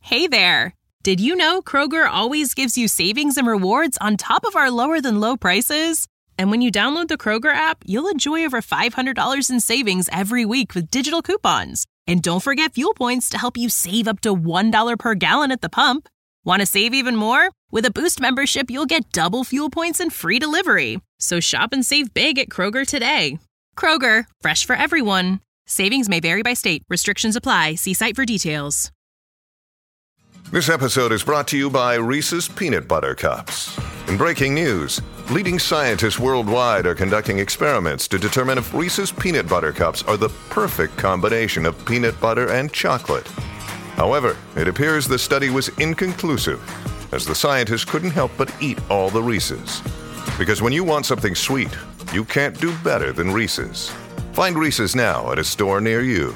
Hey there! Did you know Kroger always gives you savings and rewards on top of our lower-than-low prices? And when you download the Kroger app, you'll enjoy over $500 in savings every week with digital coupons. And don't forget fuel points to help you save up to $1 per gallon at the pump. Want to save even more? With a Boost membership, you'll get double fuel points and free delivery. So shop and save big at Kroger today. Kroger, fresh for everyone. Savings may vary by state. Restrictions apply. See site for details. This episode is brought to you by Reese's Peanut Butter Cups. In breaking news, leading scientists worldwide are conducting experiments to determine if Reese's Peanut Butter Cups are the perfect combination of peanut butter and chocolate. However, it appears the study was inconclusive, as the scientists couldn't help but eat all the Reese's. Because when you want something sweet, you can't do better than Reese's. Find Reese's now at a store near you.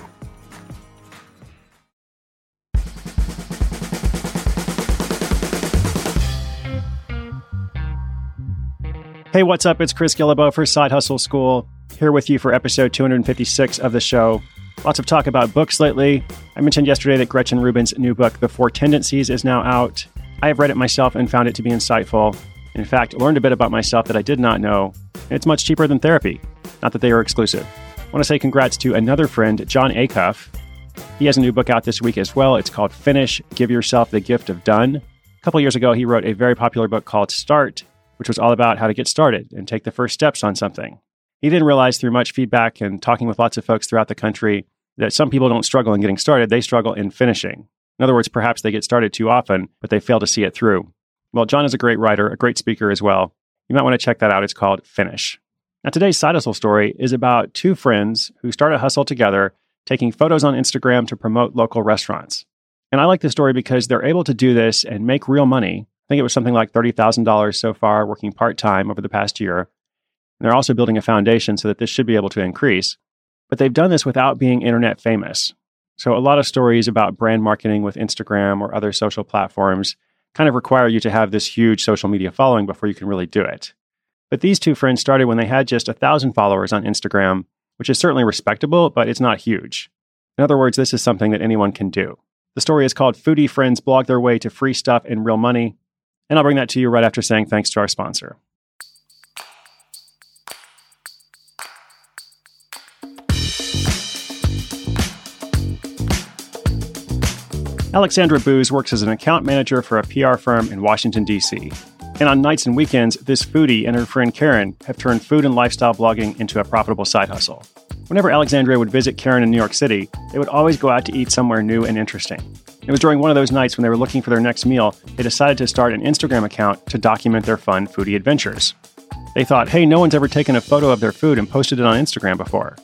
Hey, what's up? It's Chris Guillebeau for Side Hustle School, here with you for episode 256 of the show. Lots of talk about books lately. I mentioned yesterday that Gretchen Rubin's new book, The Four Tendencies, is now out. I have read it myself and found it to be insightful. In fact, learned a bit about myself that I did not know. And it's much cheaper than therapy. Not that they are exclusive. I want to say congrats to another friend, Jon Acuff. He has a new book out this week as well. It's called Finish, Give Yourself the Gift of Done. A couple years ago, he wrote a very popular book called Start, which was all about how to get started and take the first steps on something. He didn't realize through much feedback and talking with lots of folks throughout the country that some people don't struggle in getting started, they struggle in finishing. In other words, perhaps they get started too often, but they fail to see it through. Well, Jon is a great writer, a great speaker as well. You might want to check that out. It's called Finish. Now, today's side hustle story is about two friends who start a hustle together, taking photos on Instagram to promote local restaurants. And I like this story because they're able to do this and make real money. I think it was something like $30,000 so far, working part-time over the past year. And they're also building a foundation so that this should be able to increase. But they've done this without being internet famous. So a lot of stories about brand marketing with Instagram or other social platforms kind of require you to have this huge social media following before you can really do it. But these two friends started when they had just 1,000 followers on Instagram, which is certainly respectable, but it's not huge. In other words, this is something that anyone can do. The story is called Foodie Friends Blog Their Way to Free Stuff and Real Money. And I'll bring that to you right after saying thanks to our sponsor. Alexandra Booz works as an account manager for a PR firm in Washington, D.C. And on nights and weekends, this foodie and her friend Karen have turned food and lifestyle blogging into a profitable side hustle. Whenever Alexandra would visit Karen in New York City, they would always go out to eat somewhere new and interesting. It was during one of those nights when they were looking for their next meal, they decided to start an Instagram account to document their fun foodie adventures. They thought, hey, no one's ever taken a photo of their food and posted it on Instagram before.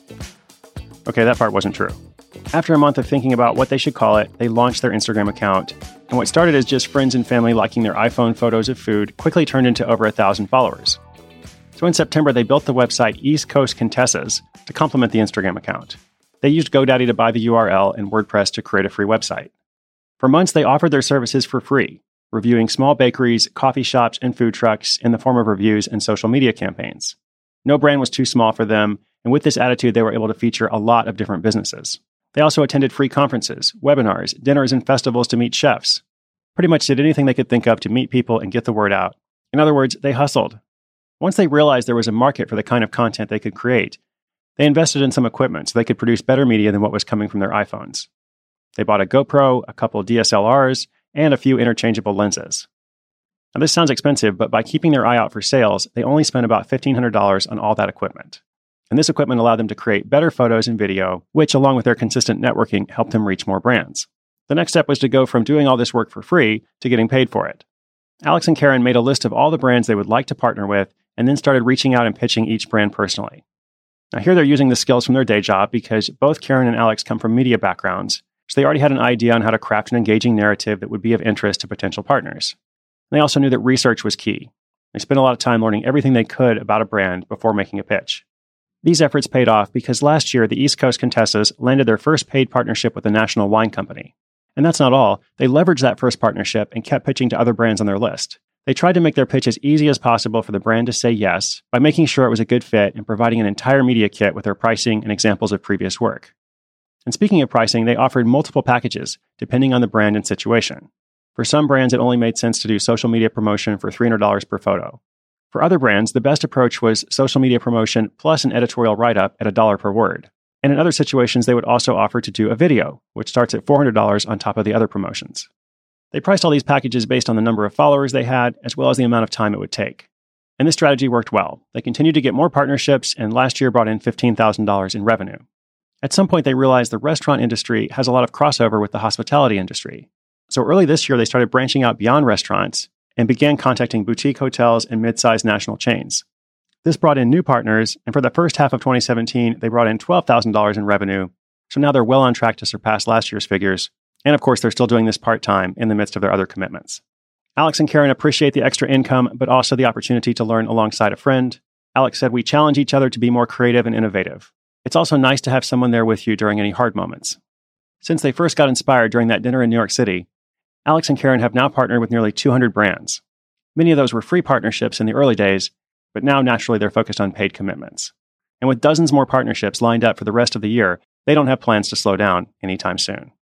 Okay, that part wasn't true. After a month of thinking about what they should call it, they launched their Instagram account. And what started as just friends and family liking their iPhone photos of food quickly turned into over 1,000 followers. So in September, they built the website East Coast Contessas to complement the Instagram account. They used GoDaddy to buy the URL and WordPress to create a free website. For months, they offered their services for free, reviewing small bakeries, coffee shops, and food trucks in the form of reviews and social media campaigns. No brand was too small for them, and with this attitude, they were able to feature a lot of different businesses. They also attended free conferences, webinars, dinners, and festivals to meet chefs. Pretty much did anything they could think of to meet people and get the word out. In other words, they hustled. Once they realized there was a market for the kind of content they could create, they invested in some equipment so they could produce better media than what was coming from their iPhones. They bought a GoPro, a couple DSLRs, and a few interchangeable lenses. Now, this sounds expensive, but by keeping their eye out for sales, they only spent about $1,500 on all that equipment. And this equipment allowed them to create better photos and video, which, along with their consistent networking, helped them reach more brands. The next step was to go from doing all this work for free to getting paid for it. Alex and Karen made a list of all the brands they would like to partner with, and then started reaching out and pitching each brand personally. Now, here they're using the skills from their day job because both Karen and Alex come from media backgrounds, so they already had an idea on how to craft an engaging narrative that would be of interest to potential partners. And they also knew that research was key. They spent a lot of time learning everything they could about a brand before making a pitch. These efforts paid off because last year, the East Coast Contessas landed their first paid partnership with a national wine company. And that's not all. They leveraged that first partnership and kept pitching to other brands on their list. They tried to make their pitch as easy as possible for the brand to say yes by making sure it was a good fit and providing an entire media kit with their pricing and examples of previous work. And speaking of pricing, they offered multiple packages, depending on the brand and situation. For some brands, it only made sense to do social media promotion for $300 per photo. For other brands, the best approach was social media promotion plus an editorial write-up at $1 per word. And in other situations, they would also offer to do a video, which starts at $400 on top of the other promotions. They priced all these packages based on the number of followers they had, as well as the amount of time it would take. And this strategy worked well. They continued to get more partnerships, and last year brought in $15,000 in revenue. At some point, they realized the restaurant industry has a lot of crossover with the hospitality industry. So early this year, they started branching out beyond restaurants and began contacting boutique hotels and mid-sized national chains. This brought in new partners, and for the first half of 2017, they brought in $12,000 in revenue. So now they're well on track to surpass last year's figures. And of course, they're still doing this part-time in the midst of their other commitments. Alex and Karen appreciate the extra income, but also the opportunity to learn alongside a friend. Alex said, "We challenge each other to be more creative and innovative. It's also nice to have someone there with you during any hard moments." Since they first got inspired during that dinner in New York City, Alex and Karen have now partnered with nearly 200 brands. Many of those were free partnerships in the early days, but now naturally they're focused on paid commitments. And with dozens more partnerships lined up for the rest of the year, they don't have plans to slow down anytime soon.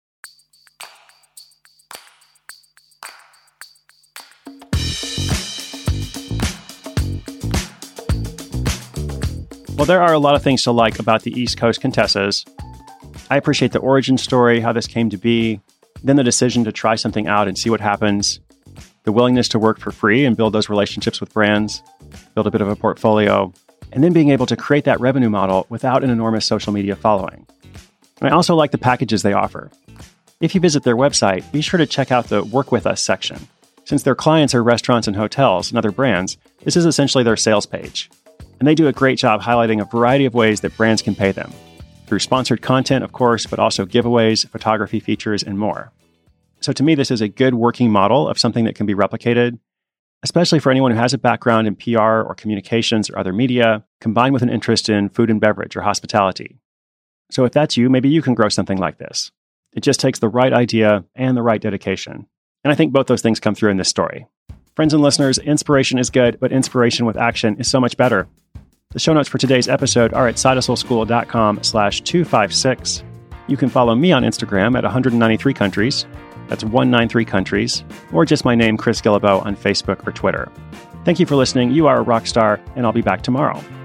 Well, there are a lot of things to like about the East Coast Contessas. I appreciate the origin story, how this came to be, then the decision to try something out and see what happens, the willingness to work for free and build those relationships with brands, build a bit of a portfolio, and then being able to create that revenue model without an enormous social media following. And I also like the packages they offer. If you visit their website, be sure to check out the Work With Us section. Since their clients are restaurants and hotels and other brands, this is essentially their sales page. And they do a great job highlighting a variety of ways that brands can pay them. Through sponsored content, of course, but also giveaways, photography features, and more. So to me, this is a good working model of something that can be replicated, especially for anyone who has a background in PR or communications or other media, combined with an interest in food and beverage or hospitality. So if that's you, maybe you can grow something like this. It just takes the right idea and the right dedication. And I think both those things come through in this story. Friends and listeners, inspiration is good, but inspiration with action is so much better. The show notes for today's episode are at sidehustleschool.com/256. You can follow me on Instagram at 193 countries. That's 193 countries. Or just my name, Chris Guillebeau, on Facebook or Twitter. Thank you for listening. You are a rock star, and I'll be back tomorrow.